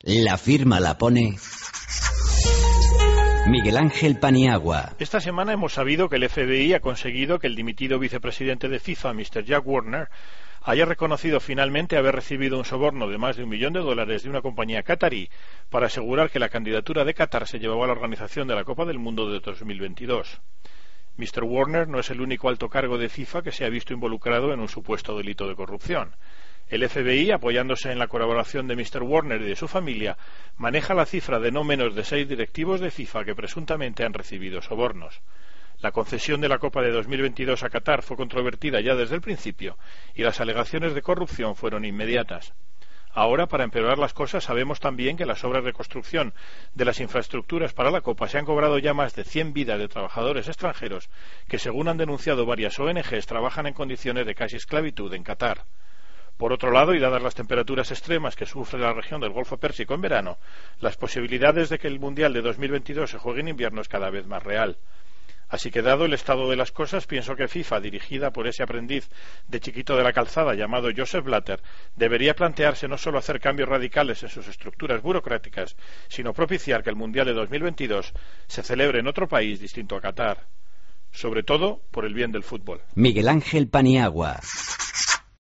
La firma la pone Miguel Ángel Paniagua. Esta semana hemos sabido que el FBI ha conseguido que el dimitido vicepresidente de FIFA, Mr. Jack Warner, haya reconocido finalmente haber recibido un soborno de más de $1 millón de una compañía catarí para asegurar que la candidatura de Qatar se llevaba a la organización de la Copa del Mundo de 2022. Mr. Warner no es el único alto cargo de FIFA que se ha visto involucrado en un supuesto delito de corrupción. El FBI, apoyándose en la colaboración de Mr. Warner y de su familia, maneja la cifra de no menos de 6 directivos de FIFA que presuntamente han recibido sobornos. La concesión de la Copa de 2022 a Qatar fue controvertida ya desde el principio y las alegaciones de corrupción fueron inmediatas. Ahora, para empeorar las cosas, sabemos también que las obras de construcción de las infraestructuras para la Copa se han cobrado ya más de 100 vidas de trabajadores extranjeros que, según han denunciado varias ONGs, trabajan en condiciones de casi esclavitud en Qatar. Por otro lado, y dadas las temperaturas extremas que sufre la región del Golfo Pérsico en verano, las posibilidades de que el Mundial de 2022 se juegue en invierno es cada vez más real. Así que, dado el estado de las cosas, pienso que FIFA, dirigida por ese aprendiz de chiquito de la calzada llamado Joseph Blatter, debería plantearse no solo hacer cambios radicales en sus estructuras burocráticas, sino propiciar que el Mundial de 2022 se celebre en otro país distinto a Qatar. Sobre todo, por el bien del fútbol. Miguel Ángel Paniagua.